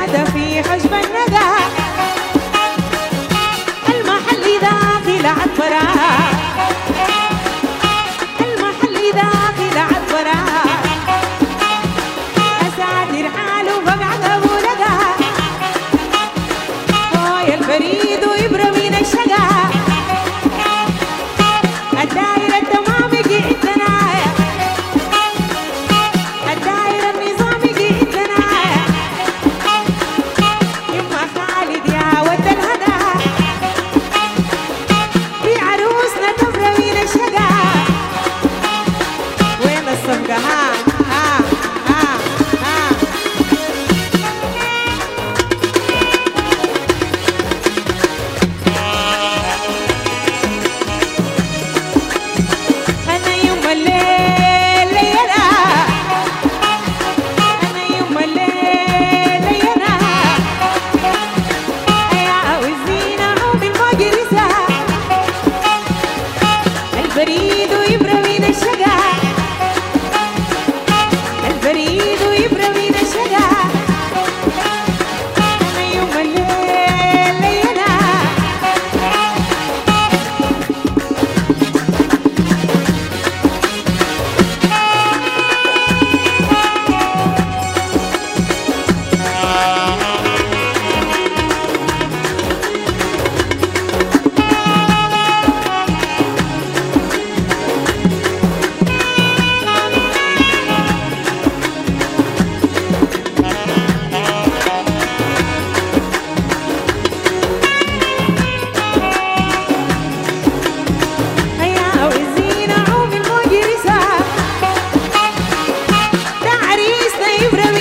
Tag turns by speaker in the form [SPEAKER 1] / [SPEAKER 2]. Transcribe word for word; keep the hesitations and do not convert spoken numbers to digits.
[SPEAKER 1] ندى في حجب الندى المحل داخل عطرة المحل داخل عطرة أساتر حاله فقعد أبو لقى هاي الفريد وإبرة من الشقا الدايرة التمام جئتنا الدايرة النظام جئتنا يما خالد يا ود الهدى في عروسنا تبرة من الشقا وين الصفقة ها ها ها ها أنا يوم الليل ليلة أنا يوم الليل ليلة يا وزينة عود المجلسة البريد ويبرى من الشقا البريد ويبرى من الشقا أنا يوم الليل ليلة يا وزينة عوم المجلسة ده عريسنا يبرى